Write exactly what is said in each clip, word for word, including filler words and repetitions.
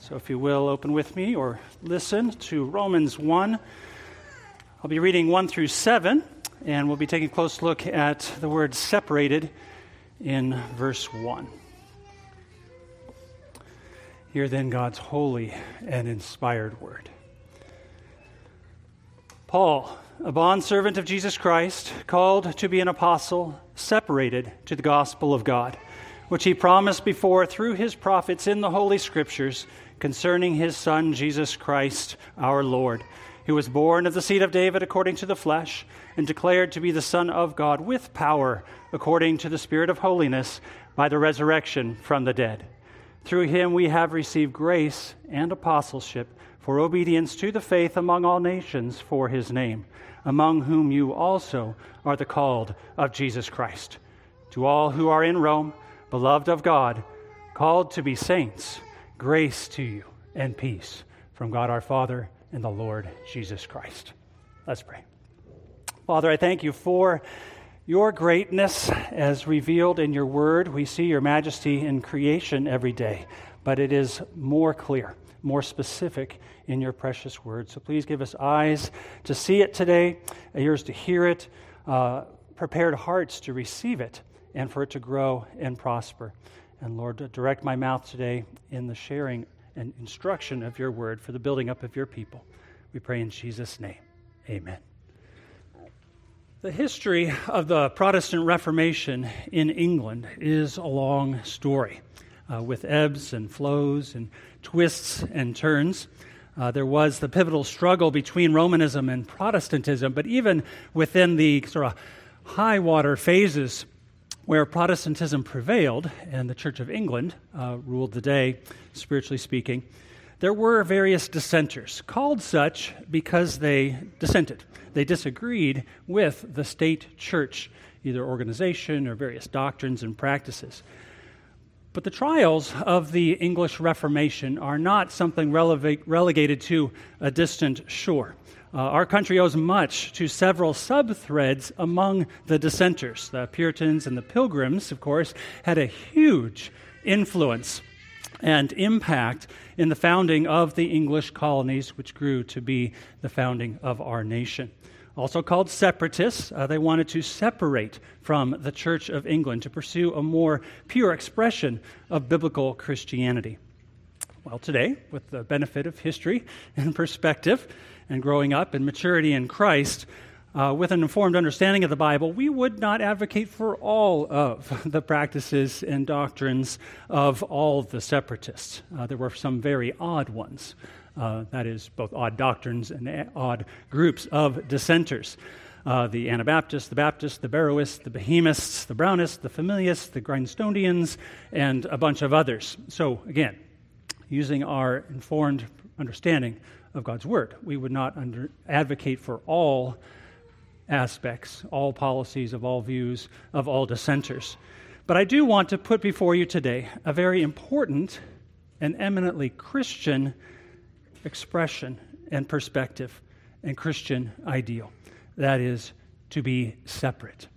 So if you will, open with me or listen to Romans one. I'll be reading one through seven, and we'll be taking a close look at the word separated in verse one. Hear then God's holy and inspired word. Paul, a bondservant of Jesus Christ, called to be an apostle, separated to the gospel of God, which he promised before through his prophets in the Holy Scriptures concerning his Son, Jesus Christ, our Lord, who was born of the seed of David according to the flesh, and declared to be the Son of God with power, according to the Spirit of holiness, by the resurrection from the dead. Through him we have received grace and apostleship for obedience to the faith among all nations for his name, among whom you also are the called of Jesus Christ. To all who are in Rome, beloved of God, called to be saints, grace to you and peace from God our Father and the Lord Jesus Christ. Let's pray. Father, I thank you for your greatness as revealed in your word. We see your majesty in creation every day, but it is more clear, more specific in your precious word. So please give us eyes to see it today, ears to hear it, uh, prepared hearts to receive it, and for it to grow and prosper. And Lord, direct my mouth today in the sharing and instruction of your word for the building up of your people. We pray in Jesus' name. Amen. The history of the Protestant Reformation in England is a long story, uh, with ebbs and flows and twists and turns. Uh, there was the pivotal struggle between Romanism and Protestantism, but even within the sort of high water phases where Protestantism prevailed and the Church of England uh, ruled the day, spiritually speaking, there were various dissenters, called such because they dissented. They disagreed with the state church, either organization or various doctrines and practices. But the trials of the English Reformation are not something releva- relegated to a distant shore. Uh, our country owes much to several sub-threads among the dissenters. The Puritans and the Pilgrims, of course, had a huge influence and impact in the founding of the English colonies, which grew to be the founding of our nation. Also called separatists, uh, they wanted to separate from the Church of England to pursue a more pure expression of biblical Christianity. Well, today, with the benefit of history and perspective, and growing up in maturity in Christ, uh, with an informed understanding of the Bible, we would not advocate for all of the practices and doctrines of all the separatists. Uh, there were some very odd ones, uh, that is, both odd doctrines and odd groups of dissenters. Uh, the Anabaptists, the Baptists, the Barrowists, the Behemists, the Brownists, the Familiists, the Grindstonians, and a bunch of others. So, again, using our informed understanding of God's Word, we would not under, advocate for all aspects, all policies of all views of all dissenters. But I do want to put before you today a very important and eminently Christian expression and perspective and Christian ideal. That is to be separate.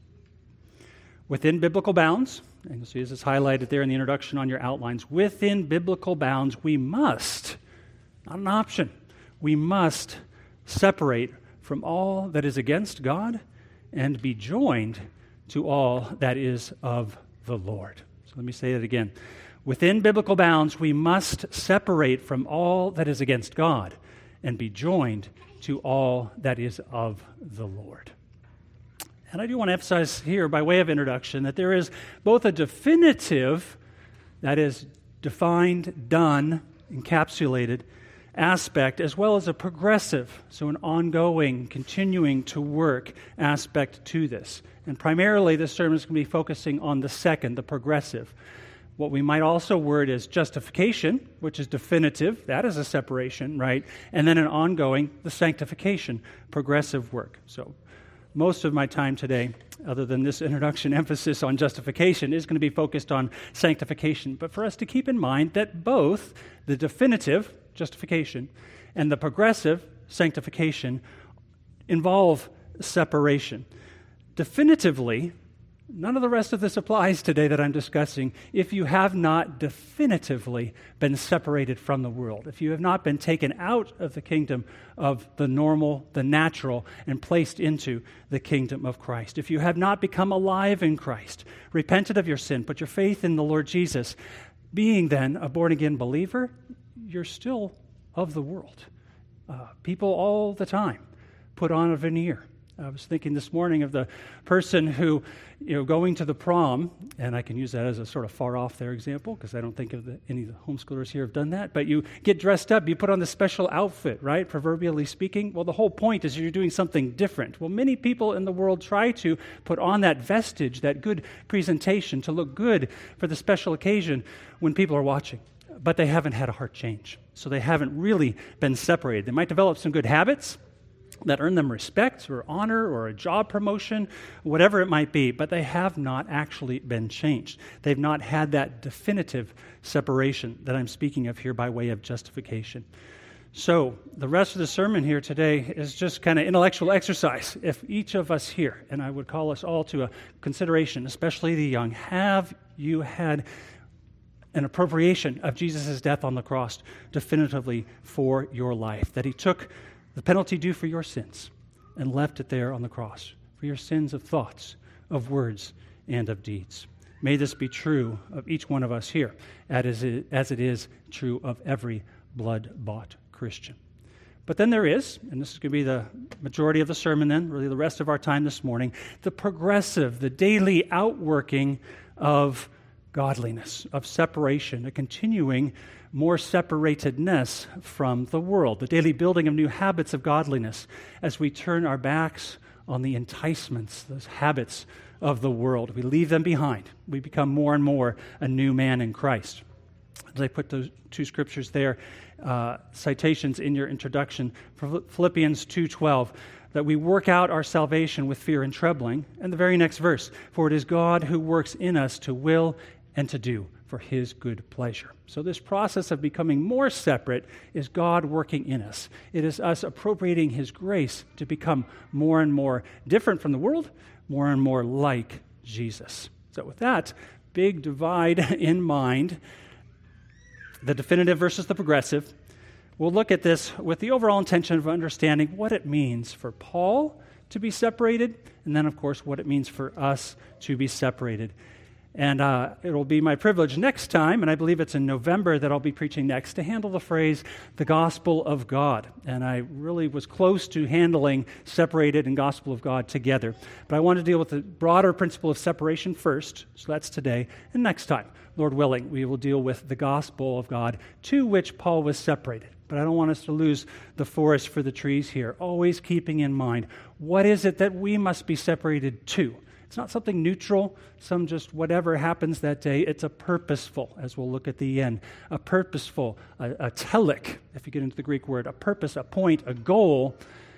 Within biblical bounds, and you'll see this is highlighted there in the introduction on your outlines, within biblical bounds we must, not an option, we must separate from all that is against God and be joined to all that is of the Lord. So let me say that again. Within biblical bounds, we must separate from all that is against God and be joined to all that is of the Lord. And I do want to emphasize here, by way of introduction, that there is both a definitive, that is, defined, done, encapsulated, aspect, as well as a progressive, so an ongoing, continuing to work aspect to this. And primarily this sermon is going to be focusing on the second, the progressive. What we might also word as justification, which is definitive, that is a separation, right? And then an ongoing, the sanctification, progressive work. So most of my time today, other than this introduction emphasis on justification, is going to be focused on sanctification. But for us to keep in mind that both the definitive, justification, and the progressive, sanctification, involve separation. Definitively, None of the rest of this applies today that I'm discussing if you have not definitively been separated from the world, if you have not been taken out of the kingdom of the normal, the natural, and placed into the kingdom of Christ. If you have not become alive in Christ, repented of your sin, put your faith in the Lord Jesus, being then a born-again believer, you're still of the world. Uh, people all the time put on a veneer. I was thinking this morning of the person who, you know, going to the prom, and I can use that as a sort of far off there example because I don't think of the, any of the homeschoolers here have done that, but you get dressed up, you put on the special outfit, right, proverbially speaking. Well, the whole point is you're doing something different. Well, many people in the world try to put on that vestige, that good presentation to look good for the special occasion when people are watching, but they haven't had a heart change, so they haven't really been separated. They might develop some good habits that earn them respect or honor or a job promotion, whatever it might be, but they have not actually been changed. They've not had that definitive separation that I'm speaking of here by way of justification. So the rest of the sermon here today is just kind of intellectual exercise. If each of us here, and I would call us all to a consideration, especially the young, have you had an appropriation of Jesus' death on the cross definitively for your life, that he took the penalty due for your sins and left it there on the cross for your sins of thoughts, of words, and of deeds. May this be true of each one of us here, as it is true of every blood-bought Christian. But then there is, and this is going to be the majority of the sermon then, really the rest of our time this morning, the progressive, the daily outworking of godliness, of separation, a continuing more separatedness from the world, the daily building of new habits of godliness as we turn our backs on the enticements, those habits of the world. We leave them behind. We become more and more a new man in Christ. As I put those two scriptures there, uh, citations in your introduction, Philippians two twelve, that we work out our salvation with fear and trembling. And the very next verse, for it is God who works in us to will and to do for his good pleasure. So this process of becoming more separate is God working in us. It is us appropriating his grace to become more and more different from the world, more and more like Jesus. So with that big divide in mind, the definitive versus the progressive, we'll look at this with the overall intention of understanding what it means for Paul to be separated, and then, of course, what it means for us to be separated. And uh, it will be my privilege next time, and I believe it's in November that I'll be preaching next, to handle the phrase, the gospel of God. And I really was close to handling separated and gospel of God together. But I want to deal with the broader principle of separation first, so that's today. And next time, Lord willing, we will deal with the gospel of God to which Paul was separated. But I don't want us to lose the forest for the trees here, always keeping in mind, what is it that we must be separated to? It's not something neutral, some just whatever happens that day. It's a purposeful, as we'll look at the end, a purposeful, a, a telik, if you get into the Greek word, a purpose, a point, a goal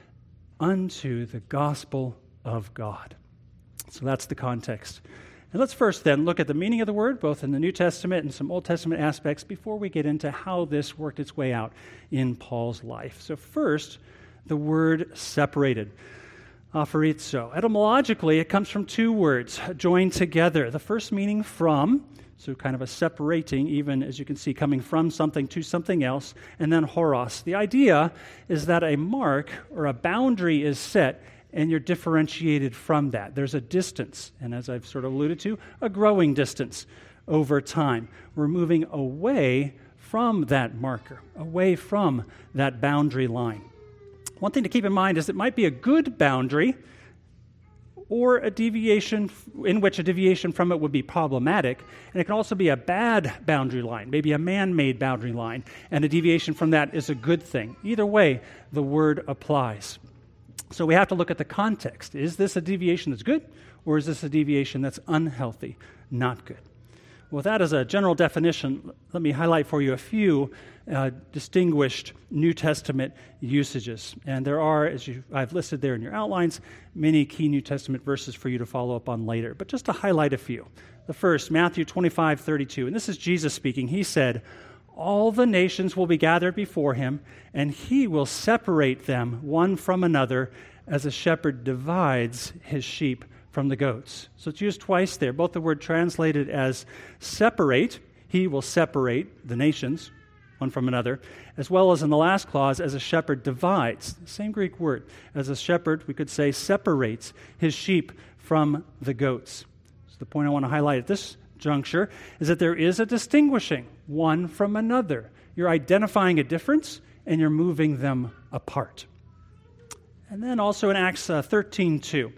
unto the gospel of God. So that's the context. And let's first then look at the meaning of the word, both in the New Testament and some Old Testament aspects, before we get into how this worked its way out in Paul's life. So first, the word separated. Aphoritzo. Etymologically, it comes from two words joined together. The first meaning from, so kind of a separating, even as you can see, coming from something to something else, and then horos. The idea is that a mark or a boundary is set and you're differentiated from that. There's a distance, and as I've sort of alluded to, a growing distance over time. We're moving away from that marker, away from that boundary line. One thing to keep in mind is it might be a good boundary or a deviation in which a deviation from it would be problematic, and it can also be a bad boundary line, maybe a man-made boundary line, and a deviation from that is a good thing. Either way, the word applies. So we have to look at the context. Is this a deviation that's good, or is this a deviation that's unhealthy, not good? With that as a general definition, let me highlight for you a few uh, distinguished New Testament usages. And there are, as you, I've listed there in your outlines, many key New Testament verses for you to follow up on later. But just to highlight a few. The first, Matthew twenty-five thirty-two, and this is Jesus speaking. He said, all the nations will be gathered before him, and he will separate them one from another as a shepherd divides his sheep from the goats. So it's used twice there, both the word translated as separate, he will separate the nations, one from another, as well as in the last clause, as a shepherd divides. Same Greek word. As a shepherd, we could say, separates his sheep from the goats. So the point I want to highlight at this juncture is that there is a distinguishing one from another. You're identifying a difference, and you're moving them apart. And then also in Acts uh, thirteen two,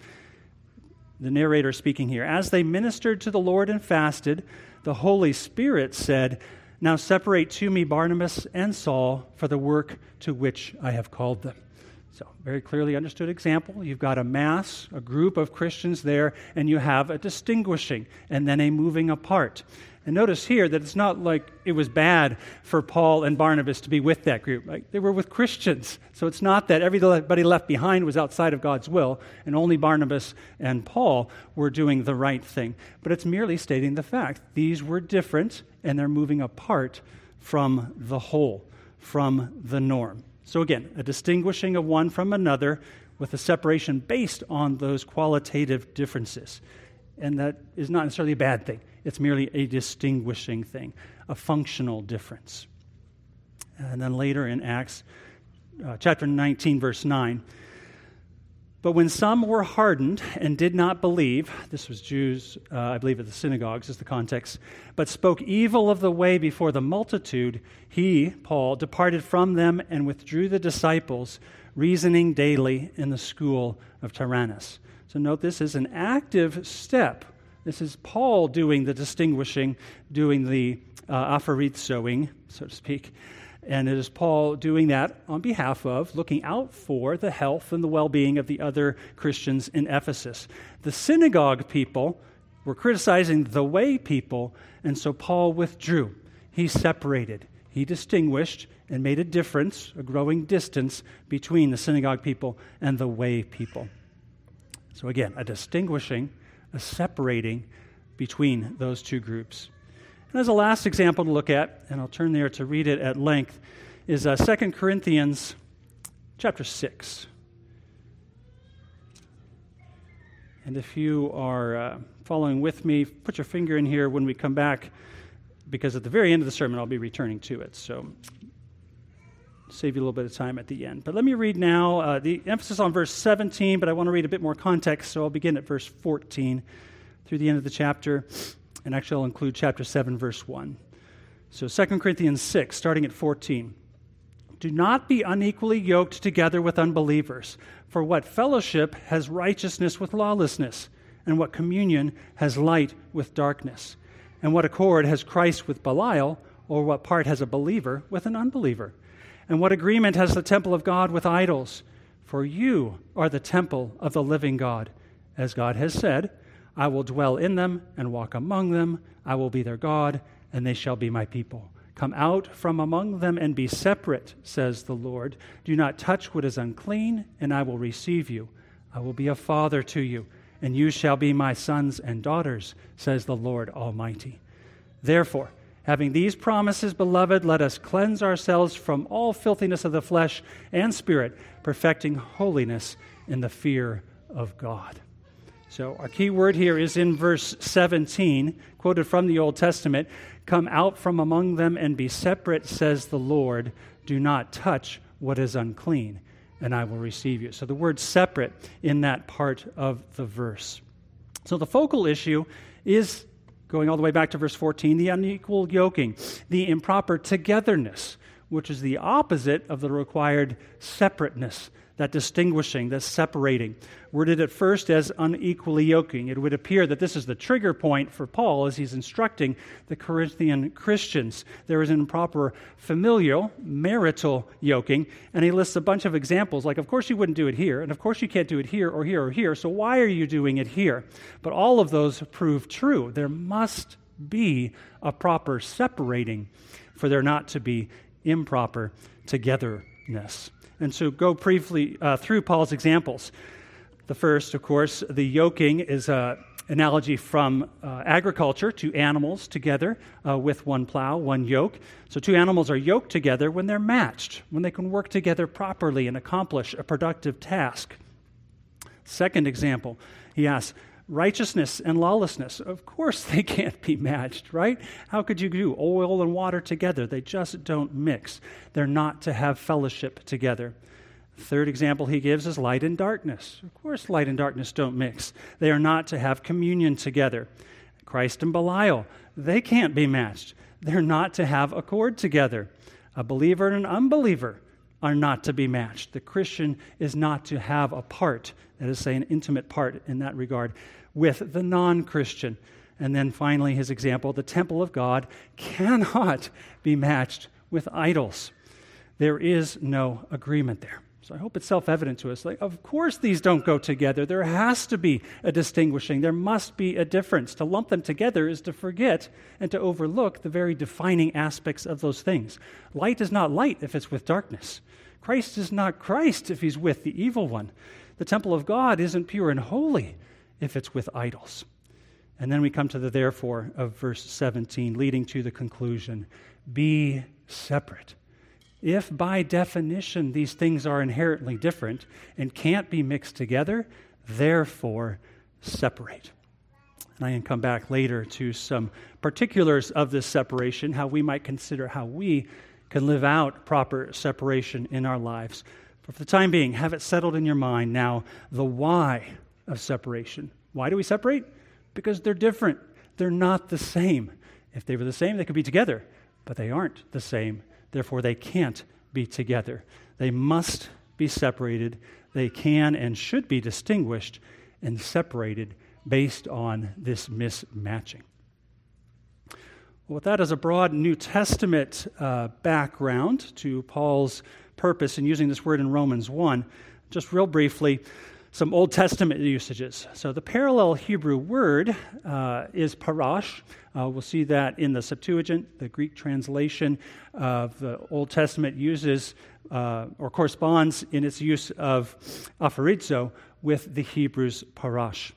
the narrator speaking here, as they ministered to the Lord and fasted, the Holy Spirit said, now separate to me Barnabas and Saul for the work to which I have called them. So, very clearly understood example. You've got a mass, a group of Christians there, and you have a distinguishing and then a moving apart. And notice here that it's not like it was bad for Paul and Barnabas to be with that group. Like, they were with Christians. So it's not that everybody left behind was outside of God's will, and only Barnabas and Paul were doing the right thing. But it's merely stating the fact. These were different, and they're moving apart from the whole, from the norm. So again, a distinguishing of one from another with a separation based on those qualitative differences. And that is not necessarily a bad thing. It's merely a distinguishing thing, a functional difference. And then later in Acts uh, chapter nineteen, verse nine, but when some were hardened and did not believe, this was Jews, uh, I believe at the synagogues is the context, but spoke evil of the way before the multitude, he, Paul, departed from them and withdrew the disciples, reasoning daily in the school of Tyrannus. So note this is an active step. This is Paul doing the distinguishing, doing the uh, aphoritzoing, so to speak. And it is Paul doing that on behalf of, looking out for the health and the well-being of the other Christians in Ephesus. The synagogue people were criticizing the way people, and so Paul withdrew. He separated. He distinguished and made a difference, a growing distance between the synagogue people and the way people. So again, a distinguishing, a separating between those two groups. And as a last example to look at, and I'll turn there to read it at length, is uh, Second Corinthians chapter six. And if you are uh, following with me, put your finger in here when we come back, because at the very end of the sermon I'll be returning to it. So save you a little bit of time at the end. But let me read now, uh, the emphasis on verse seventeen, but I want to read a bit more context, so I'll begin at verse fourteen through the end of the chapter, and actually I'll include chapter seven, verse one. So Second Corinthians six, starting at fourteen. Do not be unequally yoked together with unbelievers, for what fellowship has righteousness with lawlessness, and what communion has light with darkness? And what accord has Christ with Belial, or what part has a believer with an unbeliever? And what agreement has the temple of God with idols? For you are the temple of the living God. As God has said, I will dwell in them and walk among them. I will be their God, and they shall be my people. Come out from among them and be separate, says the Lord. Do not touch what is unclean, and I will receive you. I will be a father to you, and you shall be my sons and daughters, says the Lord Almighty. Therefore, having these promises, beloved, let us cleanse ourselves from all filthiness of the flesh and spirit, perfecting holiness in the fear of God. So our key word here is in verse seventeen, quoted from the Old Testament. Come out from among them and be separate, says the Lord. Do not touch what is unclean, and I will receive you. So the word separate in that part of the verse. So the focal issue is, going all the way back to verse fourteen, the unequal yoking, the improper togetherness, which is the opposite of the required separateness, that distinguishing, that separating. Worded at first as unequally yoking, it would appear that this is the trigger point for Paul as he's instructing the Corinthian Christians. There is an improper familial, marital yoking, and he lists a bunch of examples, like, of course you wouldn't do it here, and of course you can't do it here or here or here, so why are you doing it here? But all of those prove true. There must be a proper separating for there not to be improper togetherness. And so go briefly uh, through Paul's examples. The first, of course, the yoking is an analogy from uh, agriculture to animals together uh, with one plow, one yoke. So two animals are yoked together when they're matched, when they can work together properly and accomplish a productive task. Second example, he asks, Righteousness and lawlessness, of course they can't be matched, right? How could you do oil and water together? They just don't mix. They're not to have fellowship together. Third example he gives is light and darkness. Of course light and darkness don't mix. They are not to have communion together. Christ and Belial, they can't be matched. They're not to have accord together. A believer and an unbeliever are not to be matched. The Christian is not to have a part, that is, say, an intimate part in that regard, with the non-Christian. And then finally, his example, the temple of God cannot be matched with idols. There is no agreement there. So I hope it's self-evident to us. Like, of course these don't go together. There has to be a distinguishing. There must be a difference. To lump them together is to forget and to overlook the very defining aspects of those things. Light is not light if it's with darkness. Christ is not Christ if he's with the evil one. The temple of God isn't pure and holy if it's with idols. And then we come to the therefore of verse seventeen, leading to the conclusion, be separate. If by definition these things are inherently different and can't be mixed together, therefore separate. And I can come back later to some particulars of this separation, how we might consider how we can live out proper separation in our lives. But for the time being, have it settled in your mind now the why of separation. Why do we separate? Because they're different. They're not the same. If they were the same, they could be together, but they aren't the same. Therefore, they can't be together. They must be separated. They can and should be distinguished and separated based on this mismatching. Well, with that as a broad New Testament uh, background to Paul's purpose in using this word in Romans one, just real briefly, some Old Testament usages. So the parallel Hebrew word uh, is parash. Uh, we'll see that in the Septuagint, the Greek translation of the Old Testament uses uh, or corresponds in its use of aphorizo with the Hebrew's parash.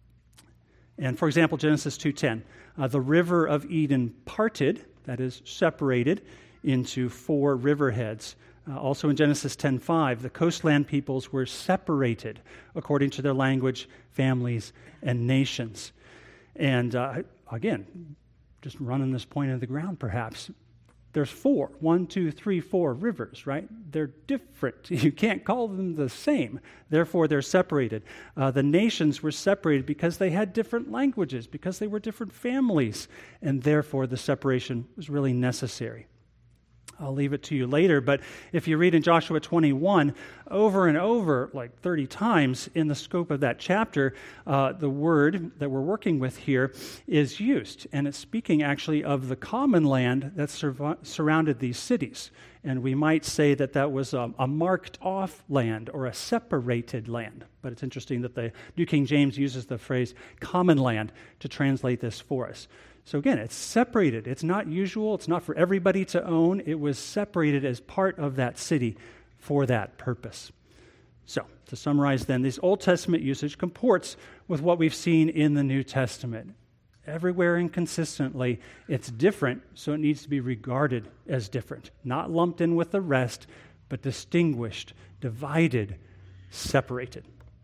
And for example, Genesis two ten, uh, the river of Eden parted, that is separated, into four riverheads. Uh, also in Genesis ten five, the coastland peoples were separated according to their language, families, and nations. And uh, again, just running this point into the ground perhaps, there's four, one, two, three, four rivers, right? They're different. You can't call them the same. Therefore, they're separated. Uh, the nations were separated because they had different languages, because they were different families, and therefore the separation was really necessary. I'll leave it to you later, but if you read in Joshua twenty-one, over and over, like thirty times in the scope of that chapter, uh, the word that we're working with here is used, and it's speaking actually of the common land that sur- surrounded these cities. And we might say that that was a, a marked-off land or a separated land. But it's interesting that the New King James uses the phrase common land to translate this for us. So again, it's separated. It's not usual. It's not for everybody to own. It was separated as part of that city for that purpose. So, to summarize then, this Old Testament usage comports with what we've seen in the New Testament. Everywhere and consistently, it's different, so it needs to be regarded as different. Not lumped in with the rest, but distinguished, divided, separated.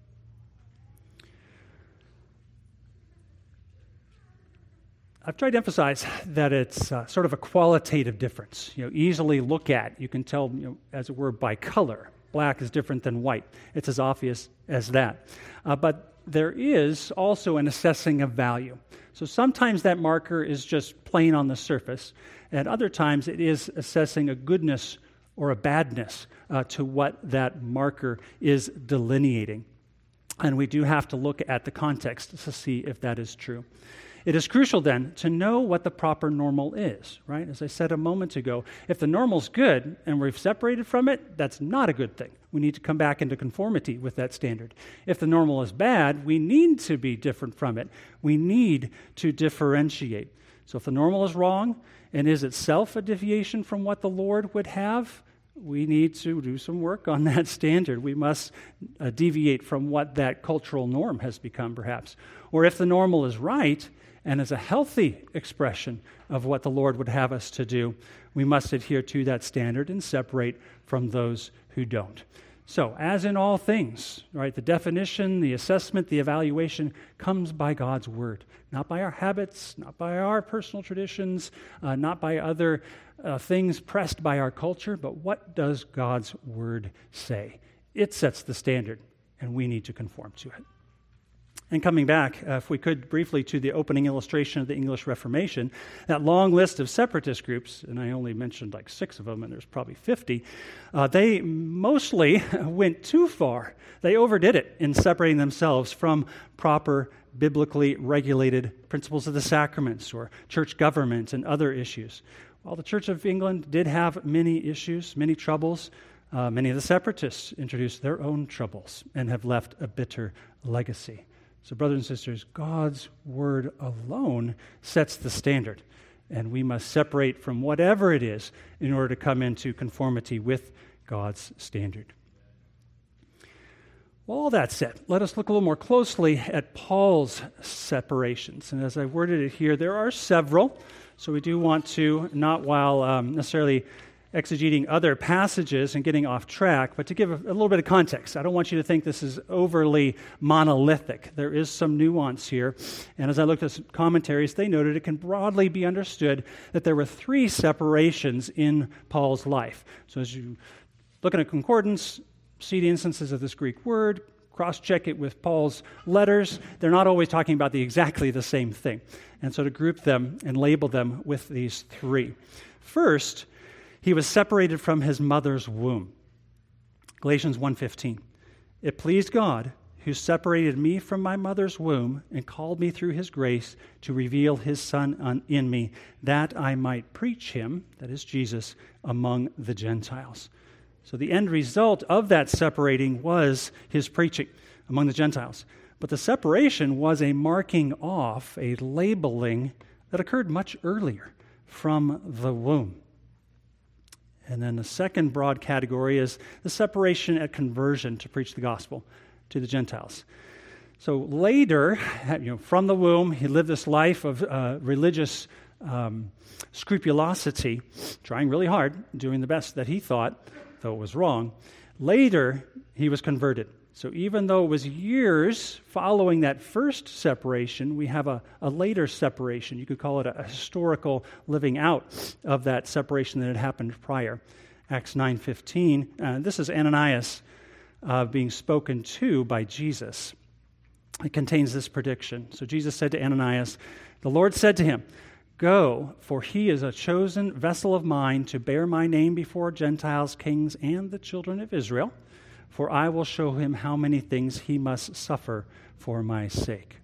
I've tried to emphasize that it's uh, sort of a qualitative difference. You know, easily look at. You can tell, you know, as it were, by color. Black is different than white. It's as obvious as that. Uh, but there is also an assessing of value. So sometimes that marker is just plain on the surface, and other times it is assessing a goodness or a badness uh, to what that marker is delineating. And we do have to look at the context to see if that is true. It is crucial then to know what the proper normal is, right? As I said a moment ago, if the normal's good and we've separated from it, that's not a good thing. We need to come back into conformity with that standard. If the normal is bad, we need to be different from it. We need to differentiate. So if the normal is wrong and is itself a deviation from what the Lord would have, we need to do some work on that standard. We must uh, deviate from what that cultural norm has become, perhaps. Or if the normal is right, and as a healthy expression of what the Lord would have us to do, we must adhere to that standard and separate from those who don't. So, as in all things, right, the definition, the assessment, the evaluation comes by God's word, not by our habits, not by our personal traditions, uh, not by other uh, things pressed by our culture, but what does God's word say? It sets the standard, and we need to conform to it. And coming back, uh, if we could briefly to the opening illustration of the English Reformation, that long list of separatist groups, and I only mentioned like six of them, and there's probably fifty, uh, they mostly went too far. They overdid it in separating themselves from proper, biblically regulated principles of the sacraments or church government and other issues. While the Church of England did have many issues, many troubles, uh, many of the separatists introduced their own troubles and have left a bitter legacy. So, brothers and sisters, God's word alone sets the standard, and we must separate from whatever it is in order to come into conformity with God's standard. Well, all that said, let us look a little more closely at Paul's separations. And as I worded it here, there are several, so we do want to, not while um, necessarily exegeting other passages and getting off track, but to give a, a little bit of context. I don't want you to think this is overly monolithic. There is some nuance here. And as I looked at some commentaries, they noted it can broadly be understood that there were three separations in Paul's life. So as you look at a concordance, see the instances of this Greek word, cross-check it with Paul's letters. They're not always talking about the exactly the same thing. And so to group them and label them with these three. First, he was separated from his mother's womb. Galatians one fifteen. It pleased God, who separated me from my mother's womb and called me through his grace to reveal his Son in me, that I might preach him, that is Jesus, among the Gentiles. So the end result of that separating was his preaching among the Gentiles. But the separation was a marking off, a labeling that occurred much earlier from the womb. And then the second broad category is the separation at conversion to preach the gospel to the Gentiles. So later, you know, from the womb, he lived this life of uh, religious um, scrupulosity, trying really hard, doing the best that he thought, though it was wrong. Later, he was converted. So even though it was years following that first separation, we have a, a later separation. You could call it a, a historical living out of that separation that had happened prior. Acts nine fifteen, uh, this is Ananias uh, being spoken to by Jesus. It contains this prediction. So Jesus said to Ananias, the Lord said to him, go, for he is a chosen vessel of mine to bear my name before Gentiles, kings, and the children of Israel. For I will show him how many things he must suffer for my sake.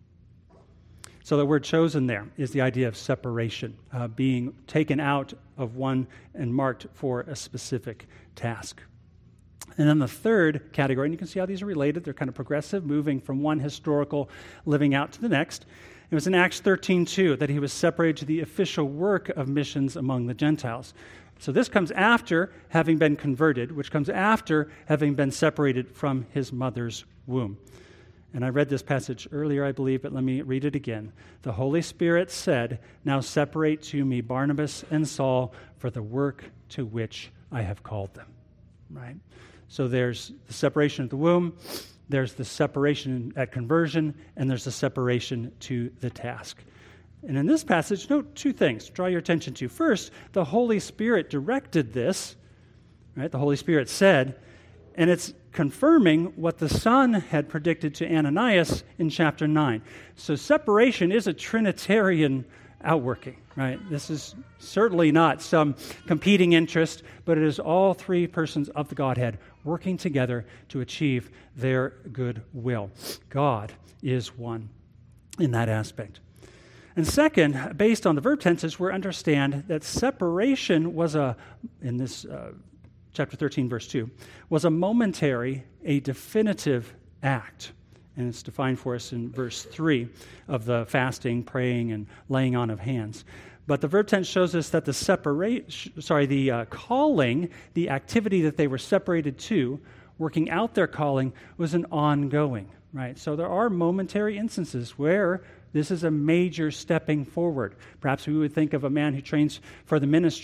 So the word chosen there is the idea of separation, uh, being taken out of one and marked for a specific task. And then the third category, and you can see how these are related, they're kind of progressive, moving from one historical living out to the next. It was in Acts thirteen two that he was separated to the official work of missions among the Gentiles. So this comes after having been converted, which comes after having been separated from his mother's womb. And I read this passage earlier, I believe, but let me read it again. The Holy Spirit said, now separate to me Barnabas and Saul for the work to which I have called them. Right? So there's the separation of the womb, there's the separation at conversion, and there's the separation to the task. And in this passage, note two things. Draw your attention to. First, the Holy Spirit directed this, right? The Holy Spirit said, and it's confirming what the Son had predicted to Ananias in chapter nine. So separation is a Trinitarian outworking, right? This is certainly not some competing interest, but it is all three persons of the Godhead working together to achieve their good will. God is one in that aspect. And second, based on the verb tenses, we understand that separation was a, in this uh, chapter thirteen, verse two, was a momentary, a definitive act. And it's defined for us in verse three of the fasting, praying, and laying on of hands. But the verb tense shows us that the separate, sorry, the uh, calling, the activity that they were separated to, working out their calling, was an ongoing, right? So there are momentary instances where this is a major stepping forward. Perhaps we would think of a man who trains for the ministry.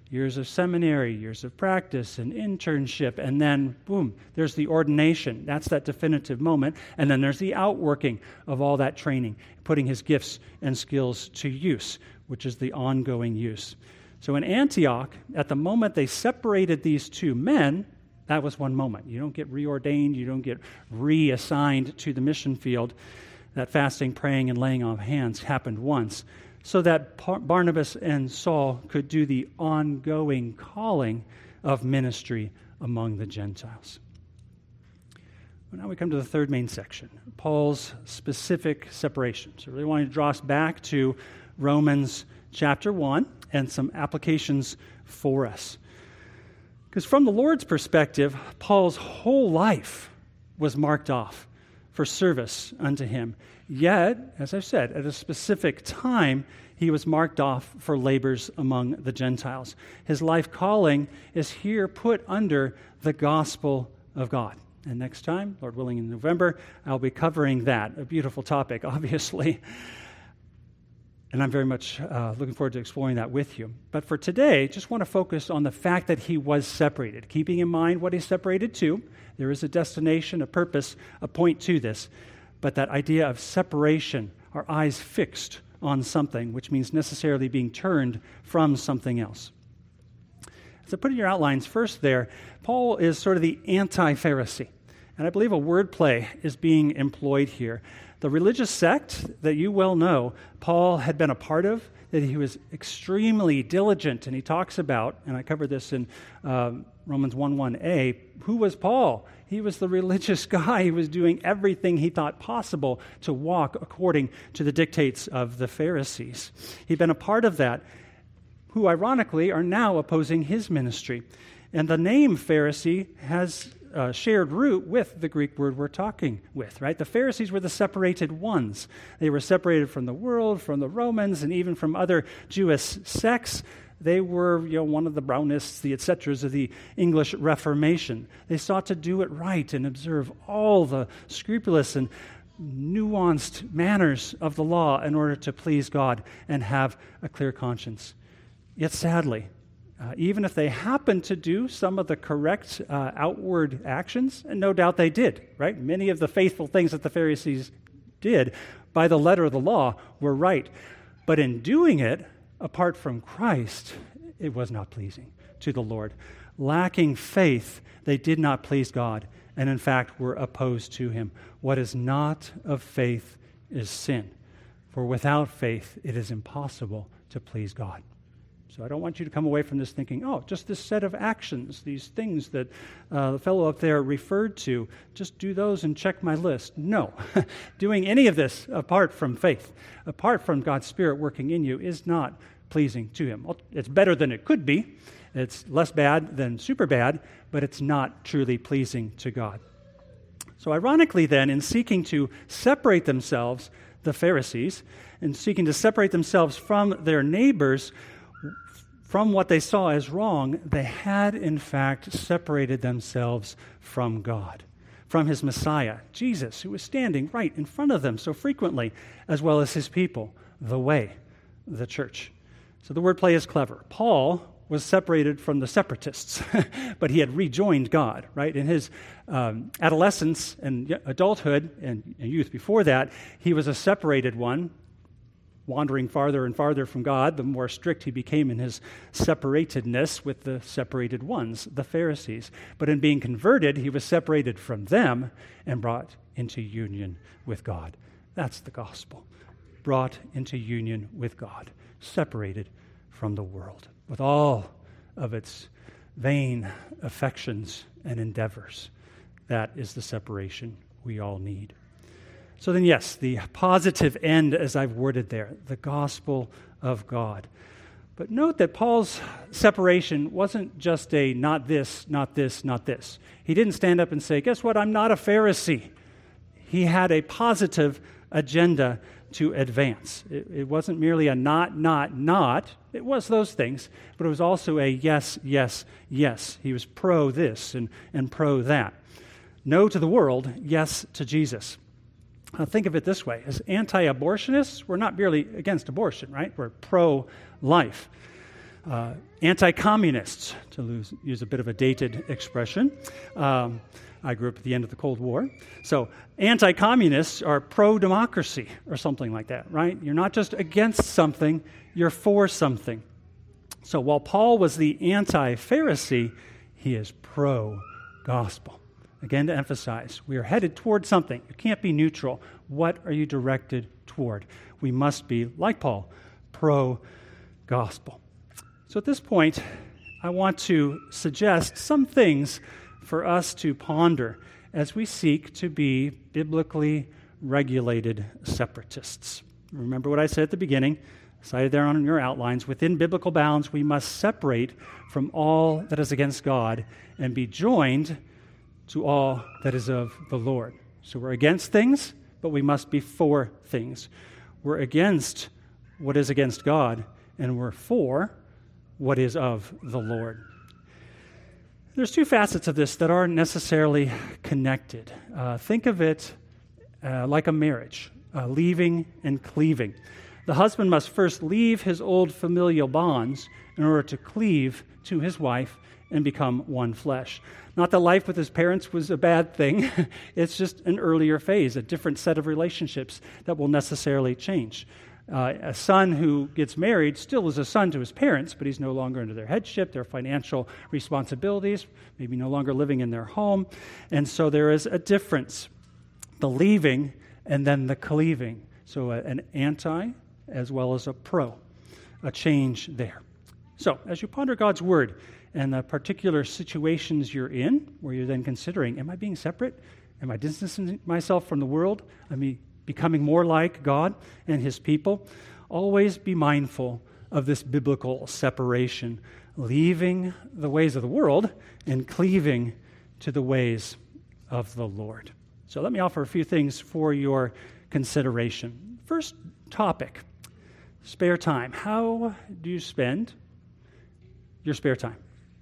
years of seminary, years of practice and internship, and then, boom, there's the ordination. That's that definitive moment. And then there's the outworking of all that training, putting his gifts and skills to use, which is the ongoing use. So in Antioch, at the moment they separated these two men, that was one moment. You don't get reordained, you don't get reassigned to the mission field. That fasting, praying, and laying on of hands happened once, so that Barnabas and Saul could do the ongoing calling of ministry among the Gentiles. Well, now we come to the third main section, Paul's specific separation. So I really want to draw us back to Romans chapter one and some applications for us. Because from the Lord's perspective, Paul's whole life was marked off for service unto him. Yet, as I've said, at a specific time, he was marked off for labors among the Gentiles. His life calling is here put under the gospel of God. And next time, Lord willing, in November, I'll be covering that, a beautiful topic, obviously. And I'm very much uh, looking forward to exploring that with you. But for today, just want to focus on the fact that he was separated, keeping in mind what he's separated to. There is a destination, a purpose, a point to this. But that idea of separation, our eyes fixed on something, which means necessarily being turned from something else. So put in your outlines first there, Paul is sort of the anti-Pharisee. And I believe a wordplay is being employed here. The religious sect that you well know, Paul had been a part of, that he was extremely diligent, and he talks about, and I covered this in uh, Romans one one a, who was Paul? He was the religious guy. He was doing everything he thought possible to walk according to the dictates of the Pharisees. He'd been a part of that, who ironically are now opposing his ministry. And the name Pharisee has a shared root with the Greek word we're talking with, right? The Pharisees were the separated ones. They were separated from the world, from the Romans, and even from other Jewish sects. They were, you know, one of the Brownists, the et ceteras of the English Reformation. They sought to do it right and observe all the scrupulous and nuanced manners of the law in order to please God and have a clear conscience. Yet sadly, uh, even if they happened to do some of the correct uh, outward actions, and no doubt they did, right? Many of the faithful things that the Pharisees did by the letter of the law were right. But in doing it, apart from Christ, it was not pleasing to the Lord. Lacking faith, they did not please God, and in fact were opposed to him. What is not of faith is sin. For without faith, it is impossible to please God. So I don't want you to come away from this thinking, oh, just this set of actions, these things that uh, the fellow up there referred to, just do those and check my list. No. Doing any of this apart from faith, apart from God's Spirit working in you, is not pleasing to him. It's better than it could be. It's less bad than super bad, but it's not truly pleasing to God. So ironically then, in seeking to separate themselves, the Pharisees, in seeking to separate themselves from their neighbors, from what they saw as wrong, they had in fact separated themselves from God, from his Messiah, Jesus, who was standing right in front of them so frequently, as well as his people, the way, the church. So the wordplay is clever. Paul was separated from the separatists, but he had rejoined God, right? In his um, adolescence and adulthood and youth before that, he was a separated one, wandering farther and farther from God, the more strict he became in his separatedness with the separated ones, the Pharisees. But in being converted, he was separated from them and brought into union with God. That's the gospel. Brought into union with God, separated from the world, with all of its vain affections and endeavors. That is the separation we all need. So then, yes, the positive end, as I've worded there, the gospel of God. But note that Paul's separation wasn't just a not this, not this, not this. He didn't stand up and say, guess what, I'm not a Pharisee. He had a positive agenda to advance. It, it wasn't merely a not, not, not. It was those things, but it was also a yes, yes, yes. He was pro this and, and pro that. No to the world, yes to Jesus. Uh, think of it this way. As anti-abortionists, we're not merely against abortion, right? We're pro-life. Uh, anti-communists, to lose, use a bit of a dated expression. Um, I grew up at the end of the Cold War. So anti-communists are pro-democracy or something like that, right? You're not just against something, you're for something. So while Paul was the anti-Pharisee, he is pro-gospel. Again, to emphasize, we are headed toward something. You can't be neutral. What are you directed toward? We must be, like Paul, pro-gospel. So at this point, I want to suggest some things for us to ponder as we seek to be biblically regulated separatists. Remember what I said at the beginning, cited there on your outlines. Within biblical bounds, we must separate from all that is against God and be joined to all that is of the Lord. So we're against things, but we must be for things. We're against what is against God, and we're for what is of the Lord. There's two facets of this that aren't necessarily connected. Uh, think of it uh, like a marriage, uh, leaving and cleaving. The husband must first leave his old familial bonds in order to cleave to his wife and become one flesh. Not that life with his parents was a bad thing. It's just an earlier phase, a different set of relationships that will necessarily change. Uh, a son who gets married still is a son to his parents, but he's no longer under their headship, their financial responsibilities, maybe no longer living in their home. And so there is a difference, the leaving and then the cleaving. So a, an anti as well as a pro, a change there. So as you ponder God's word and the particular situations you're in, where you're then considering, am I being separate? Am I distancing myself from the world? Am I becoming more like God and his people? Always be mindful of this biblical separation, leaving the ways of the world and cleaving to the ways of the Lord. So let me offer a few things for your consideration. First topic, spare time. How do you spend your spare time?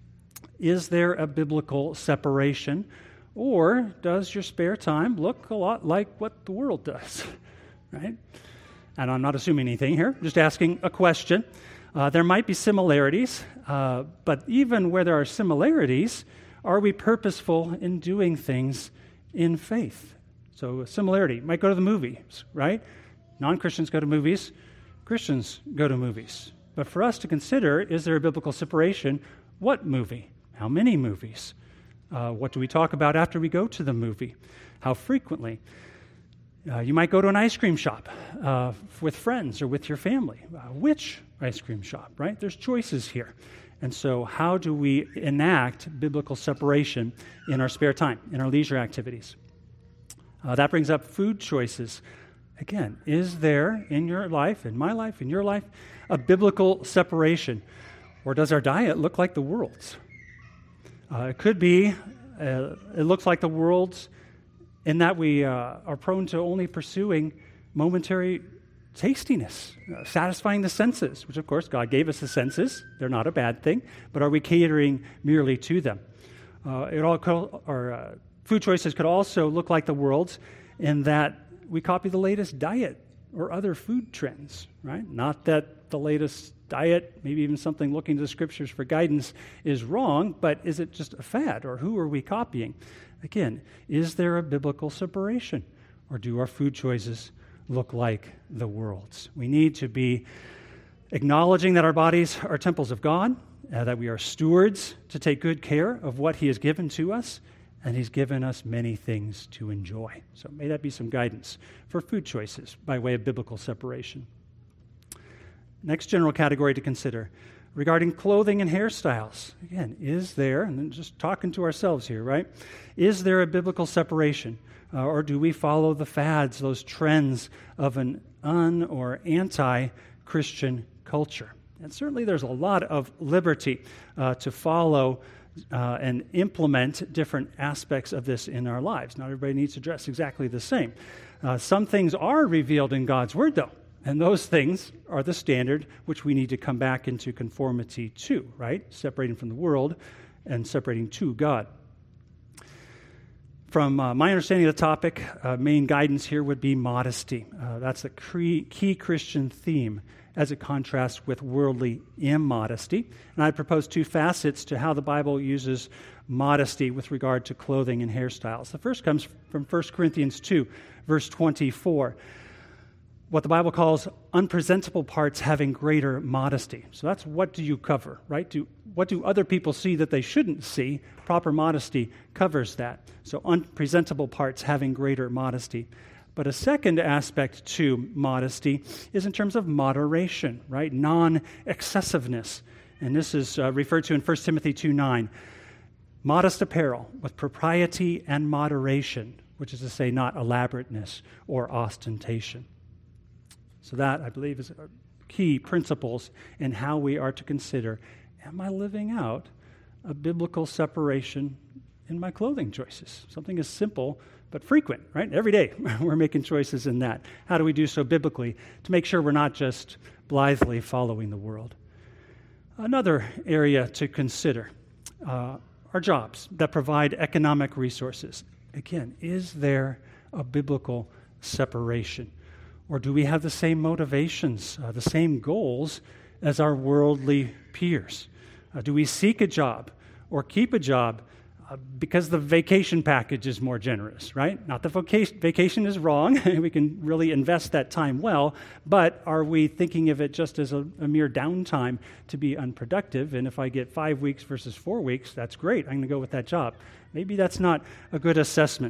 Is there a biblical separation? Or does your spare time look a lot like what the world does, right? And I'm not assuming anything here, just asking a question. Uh, there might be similarities, uh, but even where there are similarities, are we purposeful in doing things in faith? So a similarity might go to the movies, right? Non-Christians go to movies, Christians go to movies. But for us to consider, is there a biblical separation? What movie? How many movies? Uh, what do we talk about after we go to the movie? How frequently? Uh, you might go to an ice cream shop uh, with friends or with your family. Uh, which ice cream shop, right? There's choices here. And so how do we enact biblical separation in our spare time, in our leisure activities? Uh, that brings up food choices. Again, is there in your life, in my life, in your life, a biblical separation? Or does our diet look like the world's? Uh, it could be, uh, it looks like the world's in that we uh, are prone to only pursuing momentary tastiness, uh, satisfying the senses, which of course God gave us the senses. They're not a bad thing, but are we catering merely to them? Uh, it all could, or uh, food choices could also look like the world's in that we copy the latest diet or other food trends, right? Not that the latest diet, maybe even something looking to the scriptures for guidance, is wrong, but is it just a fad, or who are we copying? Again, is there a biblical separation, or do our food choices look like the world's? We need to be acknowledging that our bodies are temples of God, uh, that we are stewards to take good care of what he has given to us, and he's given us many things to enjoy. So may that be some guidance for food choices by way of biblical separation. Next general category to consider, regarding clothing and hairstyles. Again, is there, and then just talking to ourselves here, right? Is there a biblical separation? Uh, or do we follow the fads, those trends of an un- or anti-Christian culture? And certainly there's a lot of liberty uh, to follow uh, and implement different aspects of this in our lives. Not everybody needs to dress exactly the same. Uh, some things are revealed in God's Word, though. And those things are the standard which we need to come back into conformity to, right? Separating from the world and separating to God. From uh, my understanding of the topic, uh, main guidance here would be modesty. Uh, that's the cre- key Christian theme as it contrasts with worldly immodesty. And I propose two facets to how the Bible uses modesty with regard to clothing and hairstyles. The first comes from First Corinthians two, verse twenty-four. What the Bible calls unpresentable parts having greater modesty. So that's what do you cover, right? Do, what do other people see that they shouldn't see? Proper modesty covers that. So unpresentable parts having greater modesty. But a second aspect to modesty is in terms of moderation, right? Non-excessiveness. And this is uh, referred to in First Timothy two nine. Modest apparel with propriety and moderation, which is to say not elaborateness or ostentation. So that, I believe, is key principles in how we are to consider, am I living out a biblical separation in my clothing choices? Something as simple but frequent, right? Every day we're making choices in that. How do we do so biblically to make sure we're not just blithely following the world? Another area to consider uh, are jobs that provide economic resources. Again, is there a biblical separation? Or do we have the same motivations, uh, the same goals as our worldly peers? Uh, do we seek a job or keep a job uh, because the vacation package is more generous, right? Not that vacation, vacation is wrong. We can really invest that time well, but are we thinking of it just as a, a mere downtime to be unproductive? And if I get five weeks versus four weeks, that's great. I'm going to go with that job. Maybe that's not a good assessment.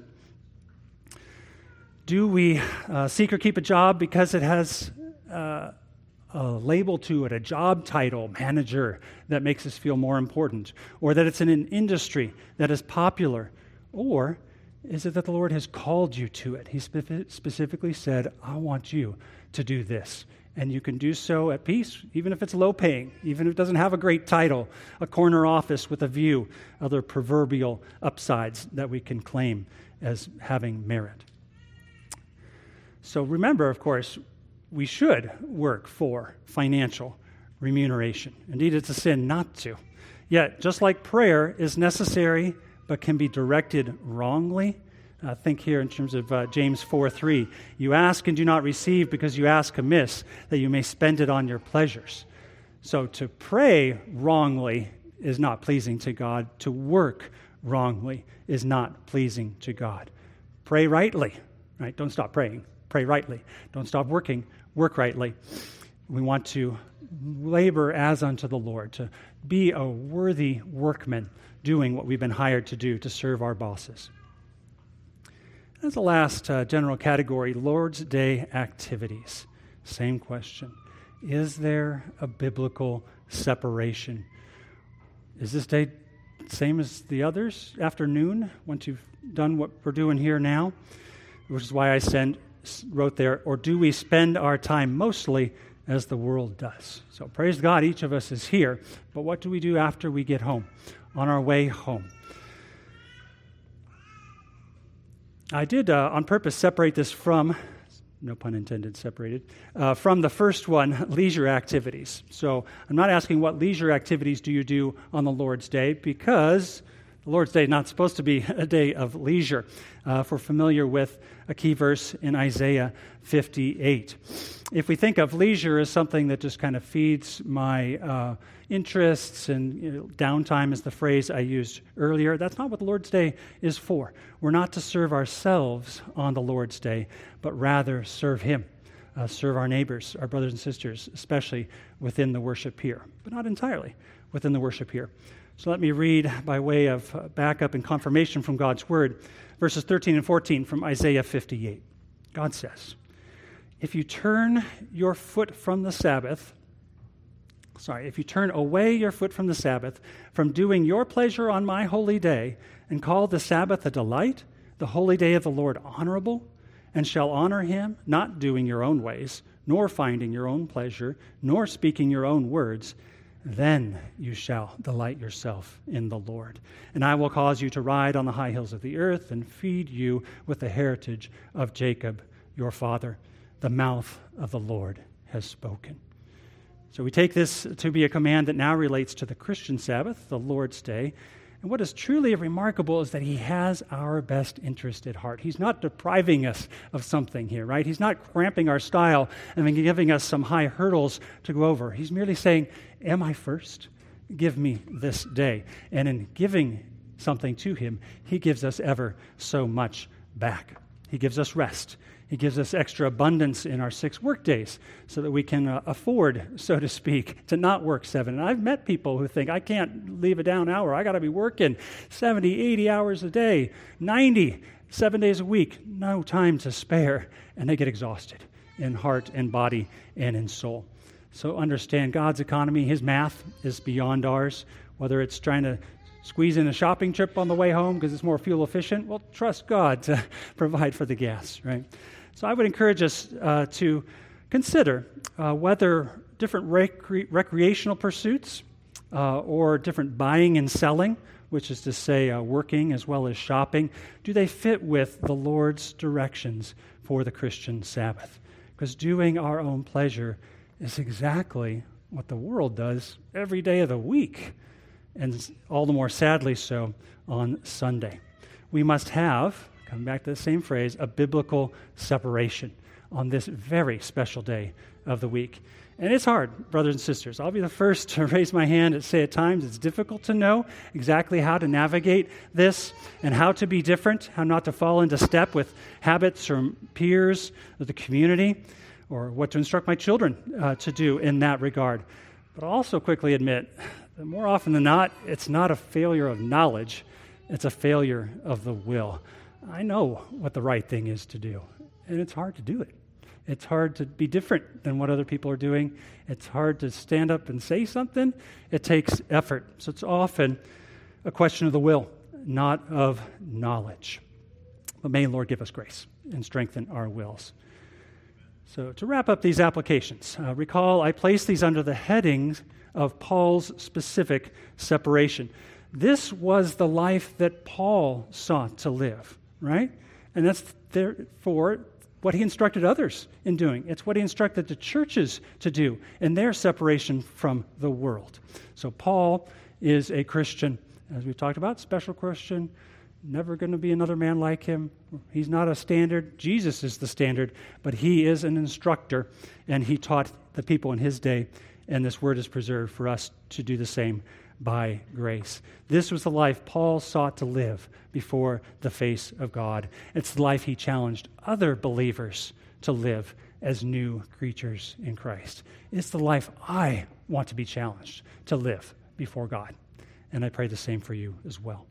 Do we uh, seek or keep a job because it has uh, a label to it, a job title, manager, that makes us feel more important, or that it's in an industry that is popular? Or is it that the Lord has called you to it? He spe- specifically said, I want you to do this. And you can do so at peace, even if it's low paying, even if it doesn't have a great title, a corner office with a view, other proverbial upsides that we can claim as having merit. So remember, of course, we should work for financial remuneration. Indeed, it's a sin not to. Yet, just like prayer is necessary but can be directed wrongly, uh, think here in terms of uh, James four three. You ask and do not receive because you ask amiss, that you may spend it on your pleasures. So to pray wrongly is not pleasing to God. To work wrongly is not pleasing to God. Pray rightly, right? Don't stop praying. Pray rightly. Don't stop working. Work rightly. We want to labor as unto the Lord, to be a worthy workman doing what we've been hired to do, to serve our bosses. As the last uh, general category, Lord's Day activities. Same question. Is there a biblical separation? Is this day same as the others? Afternoon, once you've done what we're doing here now? Which is why I send wrote there, or do we spend our time mostly as the world does? So praise God, each of us is here, but what do we do after we get home, on our way home? I did, uh, on purpose, separate this from, no pun intended, separated, uh, from the first one, leisure activities. So I'm not asking what leisure activities do you do on the Lord's Day, because the Lord's Day is not supposed to be a day of leisure. Uh, if we're familiar with a key verse in Isaiah fifty-eight. If we think of leisure as something that just kind of feeds my uh, interests, and you know, downtime is the phrase I used earlier, that's not what the Lord's Day is for. We're not to serve ourselves on the Lord's Day, but rather serve Him, uh, serve our neighbors, our brothers and sisters, especially within the worship here, but not entirely within the worship here. So let me read by way of backup and confirmation from God's Word, verses thirteen and fourteen from Isaiah fifty-eight. God says, if you turn your foot from the Sabbath, sorry, if you turn away your foot from the Sabbath, from doing your pleasure on my holy day, and call the Sabbath a delight, the holy day of the Lord honorable, and shall honor him, not doing your own ways, nor finding your own pleasure, nor speaking your own words, then you shall delight yourself in the Lord. And I will cause you to ride on the high hills of the earth and feed you with the heritage of Jacob, your father. The mouth of the Lord has spoken. So we take this to be a command that now relates to the Christian Sabbath, the Lord's Day, And what is truly remarkable is that he has our best interest at heart. He's not depriving us of something here, right? He's not cramping our style and then giving us some high hurdles to go over. He's merely saying, am I first? Give me this day. And in giving something to him, he gives us ever so much back. He gives us rest. He gives us extra abundance in our six work days so that we can uh, afford, so to speak, to not work seven. And I've met people who think, I can't leave a down hour. I got to be working seventy, eighty hours a day, ninety, seven days a week, no time to spare. And they get exhausted in heart and body and in soul. So understand God's economy, his math is beyond ours, whether it's trying to squeeze in a shopping trip on the way home because it's more fuel efficient. Well, trust God to provide for the gas, right? So I would encourage us uh, to consider uh, whether different recre- recreational pursuits uh, or different buying and selling, which is to say uh, working as well as shopping, do they fit with the Lord's directions for the Christian Sabbath? Because doing our own pleasure is exactly what the world does every day of the week, and all the more sadly so on Sunday. We must have, coming back to the same phrase, a biblical separation on this very special day of the week. And it's hard, brothers and sisters. I'll be the first to raise my hand and say at times it's difficult to know exactly how to navigate this and how to be different, how not to fall into step with habits or peers or the community, or what to instruct my children uh, to do in that regard. But I'll also quickly admit that more often than not, it's not a failure of knowledge, it's a failure of the will. I know what the right thing is to do, and it's hard to do it. It's hard to be different than what other people are doing. It's hard to stand up and say something. It takes effort. So it's often a question of the will, not of knowledge. But may the Lord give us grace and strengthen our wills. So to wrap up these applications, uh, recall I placed these under the headings of Paul's specific separation. This was the life that Paul sought to live, right? And that's therefore what he instructed others in doing. It's what he instructed the churches to do in their separation from the world. So Paul is a Christian, as we've talked about, special Christian, never going to be another man like him. He's not a standard. Jesus is the standard, but he is an instructor, and he taught the people in his day, and this word is preserved for us to do the same by grace. This was the life Paul sought to live before the face of God. It's the life he challenged other believers to live as new creatures in Christ. It's the life I want to be challenged to live before God, and I pray the same for you as well.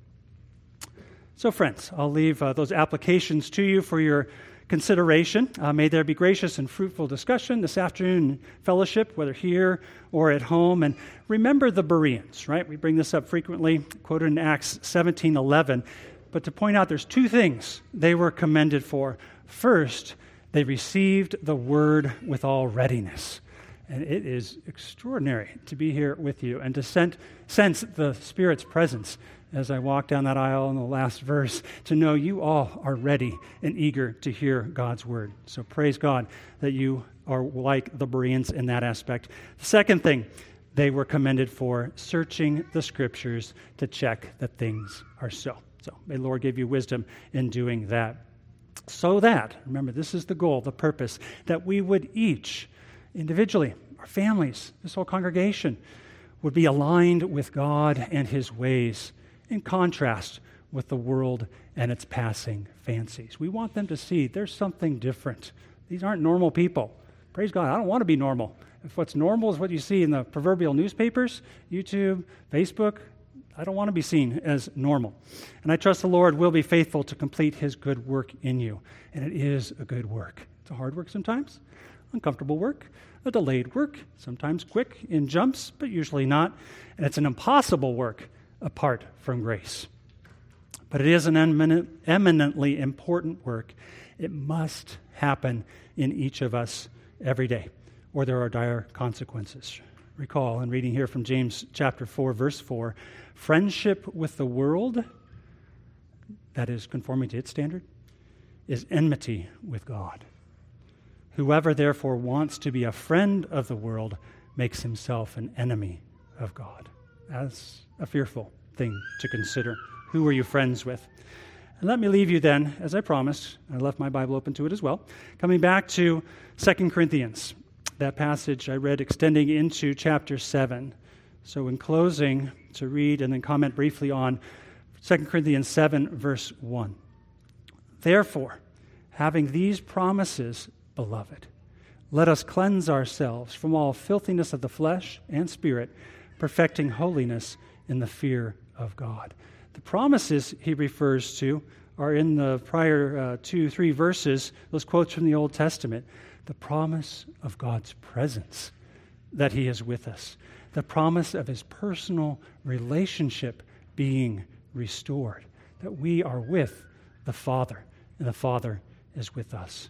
So friends, I'll leave uh, those applications to you for your consideration. Uh, may there be gracious and fruitful discussion this afternoon, fellowship, whether here or at home. And remember the Bereans, right? We bring this up frequently, quoted in Acts seventeen eleven. But to point out, there's two things they were commended for. First, they received the word with all readiness. And it is extraordinary to be here with you and to sense, sense the Spirit's presence as I walk down that aisle in the last verse, to know you all are ready and eager to hear God's word. So praise God that you are like the Bereans in that aspect. The second thing, they were commended for searching the Scriptures to check that things are so. So may the Lord give you wisdom in doing that. So that, remember, this is the goal, the purpose, that we would each, individually, our families, this whole congregation, would be aligned with God and His ways, in contrast with the world and its passing fancies. We want them to see there's something different. These aren't normal people. Praise God, I don't want to be normal. If what's normal is what you see in the proverbial newspapers, YouTube, Facebook, I don't want to be seen as normal. And I trust the Lord will be faithful to complete His good work in you. And it is a good work. It's a hard work sometimes, uncomfortable work, a delayed work, sometimes quick in jumps, but usually not. And it's an impossible work apart from grace. But it is an eminent, eminently important work. It must happen in each of us every day, or there are dire consequences. Recall, in reading here from James chapter four, verse four, friendship with the world, that is conforming to its standard, is enmity with God. Whoever therefore wants to be a friend of the world makes himself an enemy of God. That's a fearful thing to consider. Who are you friends with? And let me leave you then, as I promised, I left my Bible open to it as well, coming back to Second Corinthians, that passage I read extending into chapter seven. So in closing, to read and then comment briefly on Second Corinthians seven, verse one. Therefore, having these promises, beloved, let us cleanse ourselves from all filthiness of the flesh and spirit, perfecting holiness in the fear of God. The promises he refers to are in the prior uh, two, three verses, those quotes from the Old Testament. The promise of God's presence, that he is with us. The promise of his personal relationship being restored, that we are with the Father, and the Father is with us.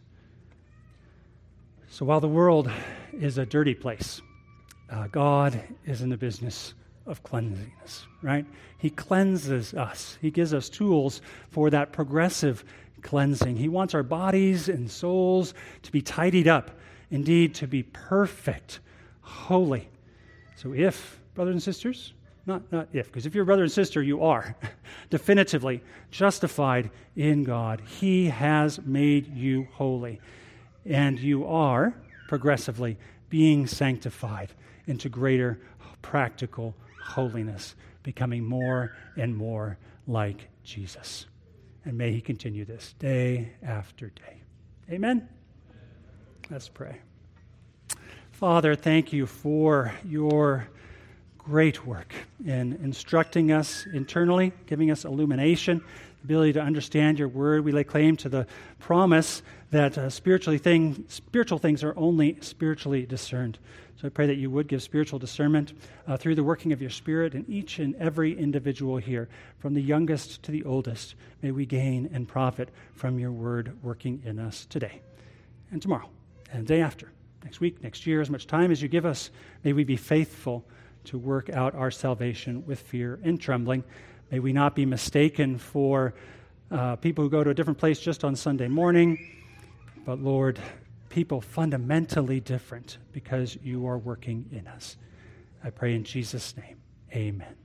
So while the world is a dirty place, uh, God is in the business of cleanliness, right? He cleanses us. He gives us tools for that progressive cleansing. He wants our bodies and souls to be tidied up, indeed to be perfect, holy. So if, brothers and sisters, not, not if, because if you're a brother and sister, you are definitively justified in God. He has made you holy. And you are progressively being sanctified into greater practical holiness, becoming more and more like Jesus. And may he continue this day after day. Amen? Let's pray. Father, thank you for your great work in instructing us internally, giving us illumination, ability to understand your word. We lay claim to the promise that uh, spiritually thing, spiritual things are only spiritually discerned. So I pray that you would give spiritual discernment uh, through the working of your Spirit in each and every individual here, from the youngest to the oldest. May we gain and profit from your word working in us today and tomorrow and the day after, next week, next year, as much time as you give us. May we be faithful to work out our salvation with fear and trembling. May we not be mistaken for uh, people who go to a different place just on Sunday morning, but Lord, people fundamentally different because you are working in us. I pray in Jesus' name, amen.